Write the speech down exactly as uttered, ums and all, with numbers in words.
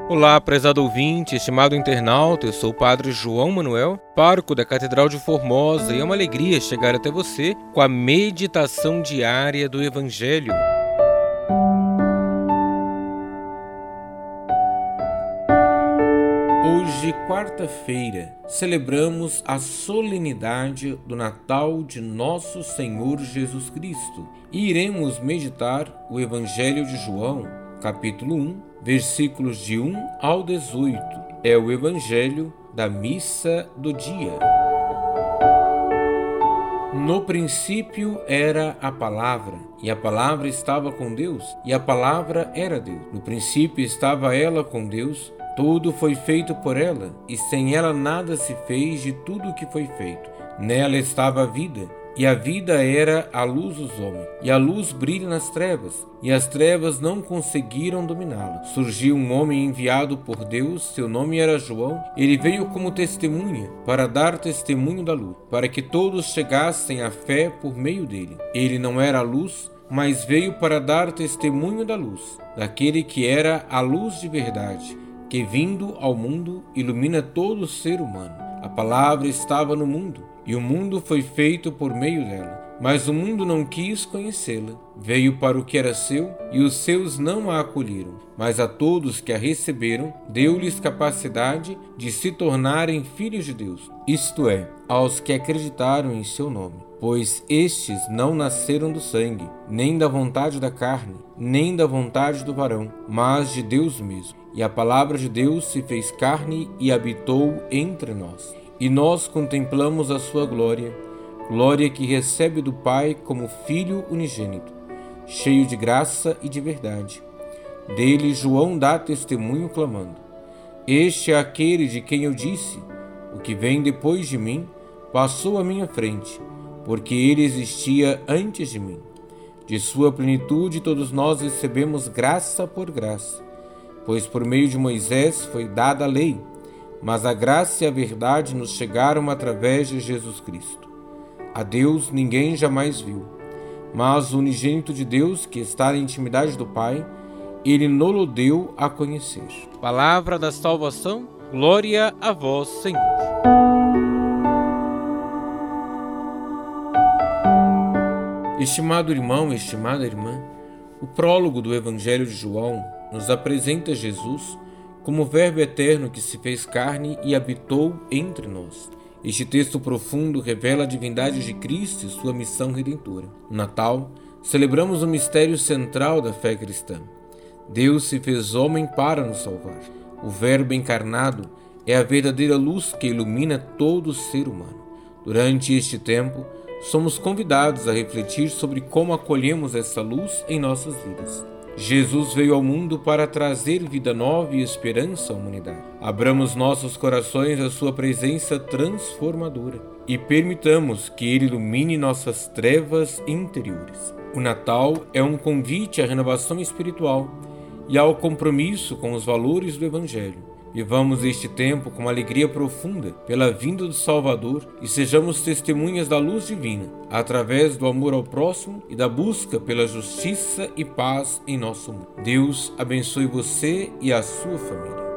Olá, prezado ouvinte, estimado internauta, eu sou o Padre João Manuel, pároco da Catedral de Formosa, e é uma alegria chegar até você com a meditação diária do Evangelho. Hoje, quarta-feira, celebramos a solenidade do Natal de Nosso Senhor Jesus Cristo e iremos meditar o Evangelho de João, capítulo um, versículos de um ao dezoito. É o Evangelho da Missa do Dia. No princípio era a Palavra, e a Palavra estava com Deus, e a Palavra era Deus. No princípio estava ela com Deus. Tudo foi feito por ela, e sem ela nada se fez de tudo o que foi feito. Nela estava a vida, e a vida era a luz dos homens. E a luz brilha nas trevas, e as trevas não conseguiram dominá-la. Surgiu um homem enviado por Deus, seu nome era João. Ele veio como testemunha, para dar testemunho da luz, para que todos chegassem à fé por meio dele. Ele não era a luz, mas veio para dar testemunho da luz, daquele que era a luz de verdade, que vindo ao mundo ilumina todo ser humano. A palavra estava no mundo, e o mundo foi feito por meio dela, mas o mundo não quis conhecê-la. Veio para o que era seu, e os seus não a acolheram. Mas a todos que a receberam, deu-lhes capacidade de se tornarem filhos de Deus, isto é, aos que acreditaram em seu nome. Pois estes não nasceram do sangue, nem da vontade da carne, nem da vontade do varão, mas de Deus mesmo. E a palavra de Deus se fez carne e habitou entre nós. E nós contemplamos a sua glória, glória que recebe do Pai como Filho unigênito, cheio de graça e de verdade. Dele João dá testemunho clamando: Este é aquele de quem eu disse, o que vem depois de mim passou à minha frente, porque ele existia antes de mim. De sua plenitude todos nós recebemos graça por graça, pois por meio de Moisés foi dada a lei, mas a graça e a verdade nos chegaram através de Jesus Cristo. A Deus ninguém jamais viu, mas o unigênito de Deus, que está na intimidade do Pai, ele nos deu a conhecer. Palavra da salvação, glória a vós, Senhor. Estimado irmão, estimada irmã, o prólogo do Evangelho de João nos apresenta Jesus como o Verbo eterno que se fez carne e habitou entre nós. Este texto profundo revela a divindade de Cristo e sua missão redentora. No Natal, celebramos o mistério central da fé cristã. Deus se fez homem para nos salvar. O Verbo encarnado é a verdadeira luz que ilumina todo ser humano. Durante este tempo, somos convidados a refletir sobre como acolhemos essa luz em nossas vidas. Jesus veio ao mundo para trazer vida nova e esperança à humanidade. Abramos nossos corações à sua presença transformadora e permitamos que ele ilumine nossas trevas interiores. O Natal é um convite à renovação espiritual e ao compromisso com os valores do Evangelho. Vivamos este tempo com uma alegria profunda pela vinda do Salvador e sejamos testemunhas da luz divina, através do amor ao próximo e da busca pela justiça e paz em nosso mundo. Deus abençoe você e a sua família.